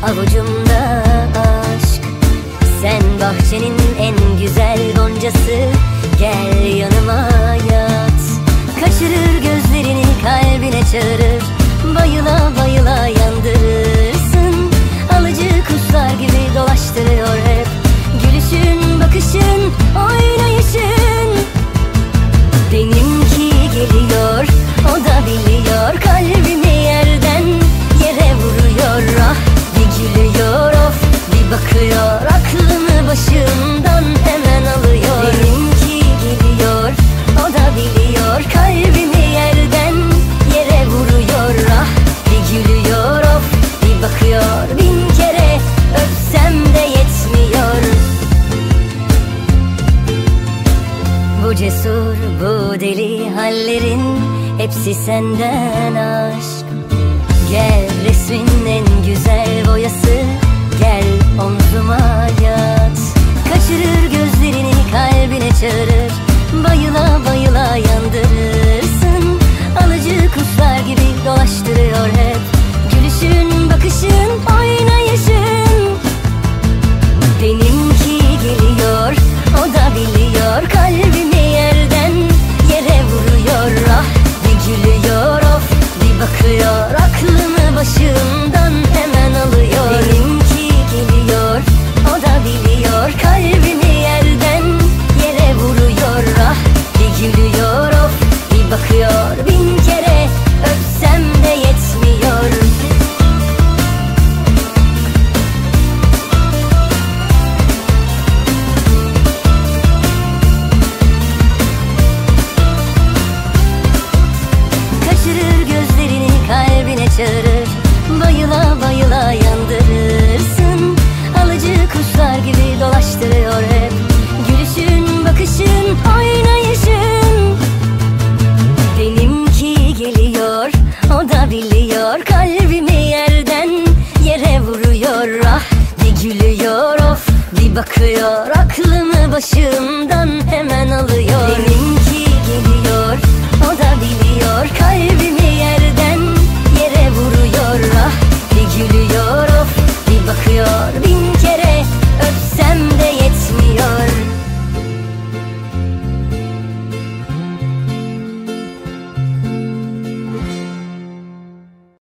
avucumda aşk. Sen bahçenin en güzel goncası, gel yanıma yat. Kaçırır gözlerini, kalbine çağırır, bayıla bayıla yandırırsın. Alıcı kuşlar gibi dolaştırıyor hep, gülüşün, bakışın, oynayışın. Benimki geliyor, o da biliyor, kalbimi yerden yere vuruyor. Ah, bir gülüyor, of, bir bakıyor, aklımı başımdan hemen alıyor. Benimki geliyor, o da biliyor, kalbimi yerden yere vuruyor. Ah, bir gülüyor, of, bir bakıyor, bin kere öpsem de yetmiyor. Bu cesur, bu deli hallerin hepsi senden aşk. Gel resmin en güzel boyası, gel omzuma yat. Kaçırır gözlerini, kalbine çağırır, bayıla bayıla yandırırsın. Alıcı kuşlar gibi dolaştırıyor hep, gülüşün, bakışın, oynayışın. Benimki geliyor, o da biliyor, kalbimi yerden yere vuruyor. Ah, bir gülüyor, of, bir bakıyor, aklımı başımdan hemen alıyor. Benimki geliyor, o da biliyor, kalbimi yerden yere vuruyor. Ah, bir gülüyor, of, bir bakıyor, bin kere öpsem de yetmiyor. Kaçırır gözlerini, kalbine çağırır, bayıla bayıla yandırırsın. Alıcı kuşlar gibi dolaştırıyor hep, gülüşün, bakışın, oynayışın. Benimki geliyor, o da biliyor, kalbimi yerden yere vuruyor. Ah, bir gülüyor, of, bir bakıyor, aklımı başımdan